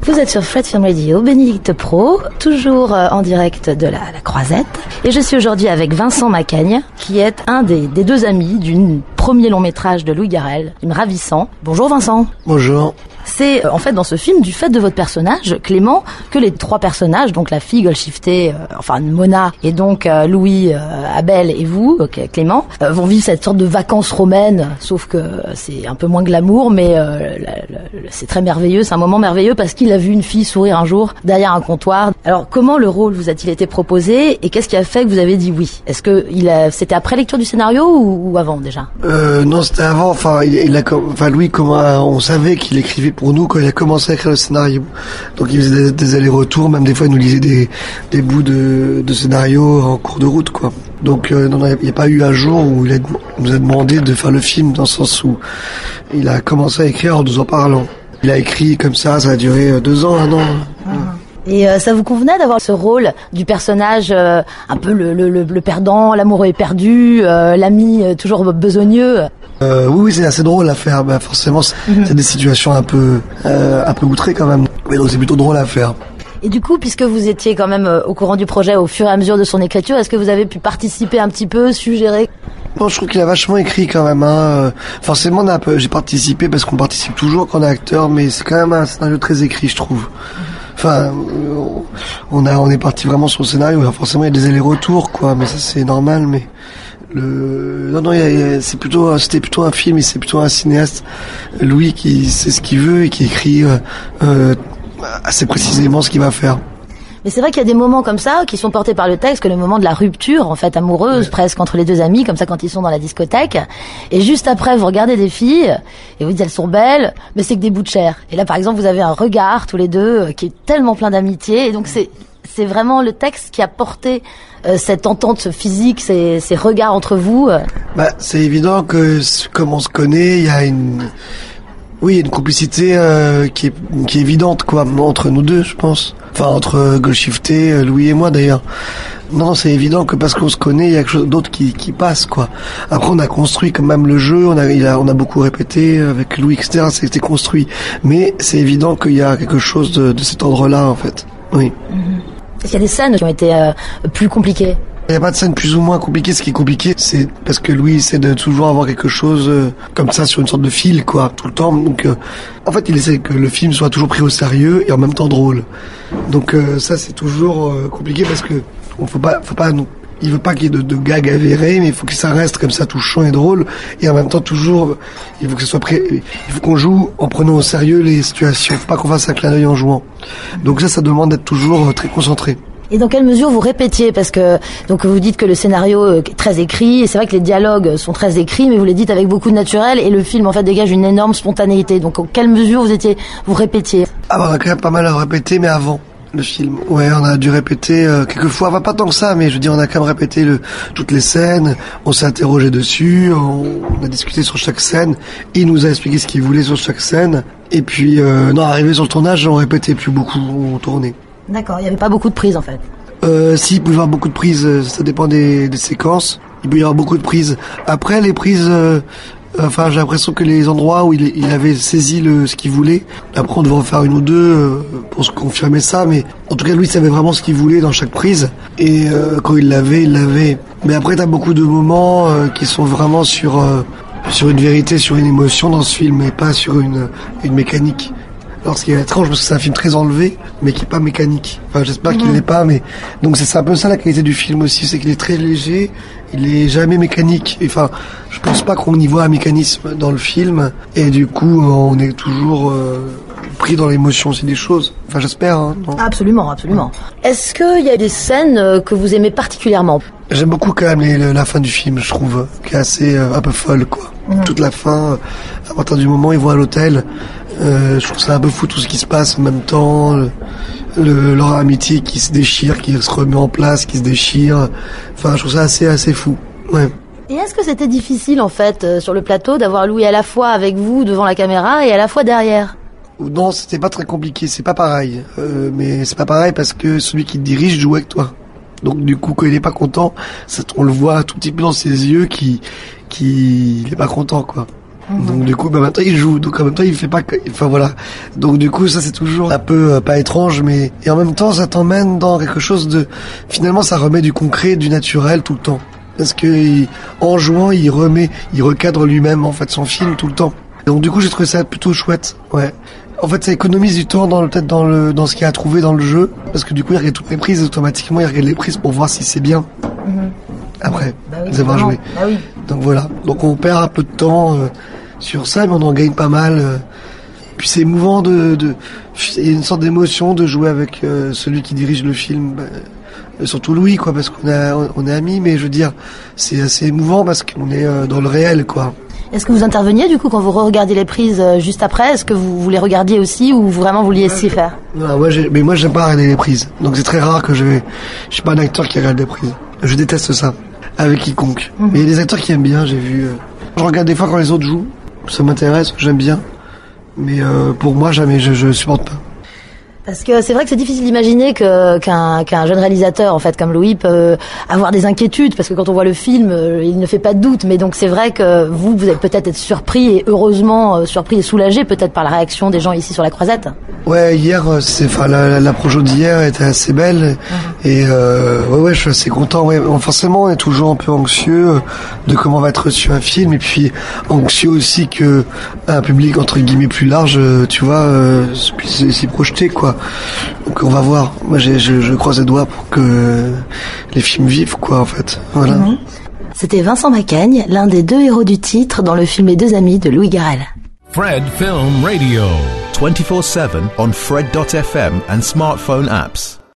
Vous êtes sur Fred Film Radio, Bénédicte Pro, toujours en direct de la Croisette. Et je suis aujourd'hui avec Vincent Macaigne, qui est un des deux amis du premier long métrage de Louis Garrel, film ravissant. Bonjour Vincent. Bonjour. C'est en fait dans ce film, du fait de votre personnage, Clément, que les trois personnages, donc la fille Golshifteh, Mona, et donc Louis, Abel et vous, Clément, vont vivre cette sorte de vacances romaines, sauf que c'est un peu moins glamour, mais c'est très merveilleux, c'est un moment merveilleux parce qu'il a vu une fille sourire un jour derrière un comptoir. Alors comment le rôle vous a-t-il été proposé et qu'est-ce qui a fait que vous avez dit oui? Est-ce que c'était après lecture du scénario ou avant déjà? Non, c'était avant. Louis, on savait qu'il écrivait pour nous quand il a commencé à écrire le scénario. Donc il faisait des allers-retours, même des fois il nous lisait des bouts de scénario en cours de route, quoi. Donc il n'y a pas eu un jour où il nous a demandé de faire le film, dans le sens où il a commencé à écrire en nous en parlant. Il a écrit comme ça a duré 2 ans, 1 an. Et ça vous convenait d'avoir ce rôle du personnage un peu le perdant, l'amoureux éperdu, l'ami toujours besogneux? Oui, c'est assez drôle à faire. Forcément, c'est des situations un peu outrées quand même. Mais donc c'est plutôt drôle à faire. Et du coup, puisque vous étiez quand même au courant du projet au fur et à mesure de son écriture, est-ce que vous avez pu participer un petit peu, suggérer? Bon, je trouve qu'il a vachement écrit quand même. Forcément, j'ai participé parce qu'on participe toujours quand on est acteur, mais c'est quand même un scénario très écrit, je trouve. Enfin, on est parti vraiment sur le scénario. Alors forcément, il y a des allers-retours, quoi, mais ça c'est normal. Mais c'était plutôt un film et c'est plutôt un cinéaste, Louis, qui sait ce qu'il veut et qui écrit assez précisément ce qu'il va faire. Mais c'est vrai qu'il y a des moments comme ça qui sont portés par le texte, que le moment de la rupture, en fait, amoureuse, presque, entre les deux amis, comme ça, quand ils sont dans la discothèque. Et juste après, vous regardez des filles, et vous dites, elles sont belles, mais c'est que des bouts de chair. Et là, par exemple, vous avez un regard, tous les deux, qui est tellement plein d'amitié. Et donc, c'est vraiment le texte qui a porté cette entente physique, ces regards entre vous. C'est évident que, comme on se connaît, il y a une complicité qui est évidente, quoi, entre nous deux, je pense. Enfin, entre Golshifteh, Louis et moi, d'ailleurs. Non, c'est évident que parce qu'on se connaît, il y a quelque chose d'autre qui passe, quoi. Après, on a construit quand même le jeu, on a beaucoup répété avec Louis, etc. C'était construit. Mais c'est évident qu'il y a quelque chose de cet ordre-là, en fait. Oui. Est-ce qu'il y a des scènes qui ont été plus compliquées? Il n'y a pas de scène plus ou moins compliquée. Ce qui est compliqué, c'est parce que Louis essaie de toujours avoir quelque chose comme ça sur une sorte de fil, quoi, tout le temps. Donc, en fait, il essaie que le film soit toujours pris au sérieux et en même temps drôle. Donc, ça, c'est toujours compliqué parce que il veut pas qu'il y ait de gags avérés, mais il faut que ça reste comme ça touchant et drôle. Et en même temps, toujours, il faut que ce soit il faut qu'on joue en prenant au sérieux les situations. Il faut pas qu'on fasse un clin d'œil en jouant. Donc ça demande d'être toujours très concentré. Et dans quelle mesure vous répétiez? Parce que donc vous dites que le scénario est très écrit, et c'est vrai que les dialogues sont très écrits, mais vous les dites avec beaucoup de naturel, et le film en fait dégage une énorme spontanéité. Donc en quelle mesure vous répétiez? On a quand même pas mal à répéter, mais avant le film. Ouais, on a dû répéter quelquefois, pas tant que ça, mais je veux dire, on a quand même répété toutes les scènes, on s'est interrogé dessus, on a discuté sur chaque scène, il nous a expliqué ce qu'il voulait sur chaque scène, et puis arrivé sur le tournage, on répétait plus beaucoup, on tournait. D'accord, il n'y avait pas beaucoup de prises en fait. Si, il peut y avoir beaucoup de prises, ça dépend des séquences. Il peut y avoir beaucoup de prises. Après, les prises, j'ai l'impression que les endroits où il avait saisi ce qu'il voulait, après on devait en faire 1 ou 2 pour se confirmer ça, mais en tout cas, lui, il savait vraiment ce qu'il voulait dans chaque prise. Et quand il l'avait. Mais après, t'as beaucoup de moments qui sont vraiment sur une vérité, sur une émotion dans ce film, et pas sur une mécanique. Alors ce qui est étrange parce que c'est un film très enlevé mais qui est pas mécanique. Enfin j'espère qu'il l'est pas, mais donc c'est un peu ça la qualité du film aussi, c'est qu'il est très léger, il est jamais mécanique. Enfin je pense pas qu'on y voit un mécanisme dans le film et du coup on est toujours pris dans l'émotion aussi des choses. Enfin j'espère. Hein, absolument. Est-ce qu'il y a des scènes que vous aimez particulièrement? J'aime beaucoup quand même la fin du film, je trouve, qui est assez un peu folle, quoi. Toute la fin, à partir du moment où ils vont à l'hôtel, je trouve ça un peu fou tout ce qui se passe en même temps, leur amitié qui se déchire, qui se remet en place, qui se déchire. Enfin, je trouve ça assez fou. Ouais. Et est-ce que c'était difficile en fait sur le plateau d'avoir Louis à la fois avec vous devant la caméra et à la fois derrière? Non, c'était pas très compliqué, c'est pas pareil. Mais c'est pas pareil parce que celui qui te dirige joue avec toi. Donc du coup, quand il est pas content, on le voit tout petit peu dans ses yeux qu'il est pas content, quoi. Donc du coup, maintenant il joue. Donc en même temps, il fait pas que... Enfin voilà. Donc du coup, ça c'est toujours un peu pas étrange, mais et en même temps, ça t'emmène dans quelque chose de... Finalement, ça remet du concret, du naturel tout le temps. Parce que en jouant, il recadre lui-même en fait son film tout le temps. Donc du coup, j'ai trouvé ça plutôt chouette. Ouais. En fait, ça économise du temps dans ce qu'il y a à trouver dans le jeu, parce que du coup, il regarde toutes les prises automatiquement, il regarde les prises pour voir si c'est bien. Après, les avoir joué. Oui. Donc voilà. Donc on perd un peu de temps sur ça, mais on en gagne pas mal. Puis c'est émouvant il y a une sorte d'émotion de jouer avec celui qui dirige le film. Surtout Louis, quoi, parce qu'on est amis, mais je veux dire, c'est assez émouvant parce qu'on est dans le réel, quoi. Est-ce que vous interveniez du coup quand vous regardiez les prises juste après? Est-ce que vous les regardiez aussi ou vraiment vous laissiez faire? Non, mais moi j'aime pas regarder les prises. Donc c'est très rare que je suis pas un acteur qui regarde les prises. Je déteste ça avec quiconque. Mais il y a des acteurs qui aiment bien, j'ai vu. Je regarde des fois quand les autres jouent. Ça m'intéresse, j'aime bien. Mais pour moi jamais, je supporte pas. Parce que c'est vrai que c'est difficile d'imaginer qu'un jeune réalisateur, en fait, comme Louis, peut avoir des inquiétudes, parce que quand on voit le film, il ne fait pas de doute. Mais donc c'est vrai que vous allez peut-être être surpris et heureusement surpris et soulagé peut-être par la réaction des gens ici sur la Croisette. Ouais, hier, la projo d'hier était assez belle et ouais, je suis assez content. Ouais, forcément, on est toujours un peu anxieux de comment va être reçu un film et puis anxieux aussi que un public entre guillemets plus large, tu vois, puisse s'y projeter, quoi. Donc on va voir. Moi, je croise les doigts pour que les films vivent, quoi, en fait. Voilà. C'était Vincent Macaigne, l'un des deux héros du titre dans le film Les Deux Amis de Louis Garrel. Fred Film Radio. 24/7 on Fred.fm and smartphone apps.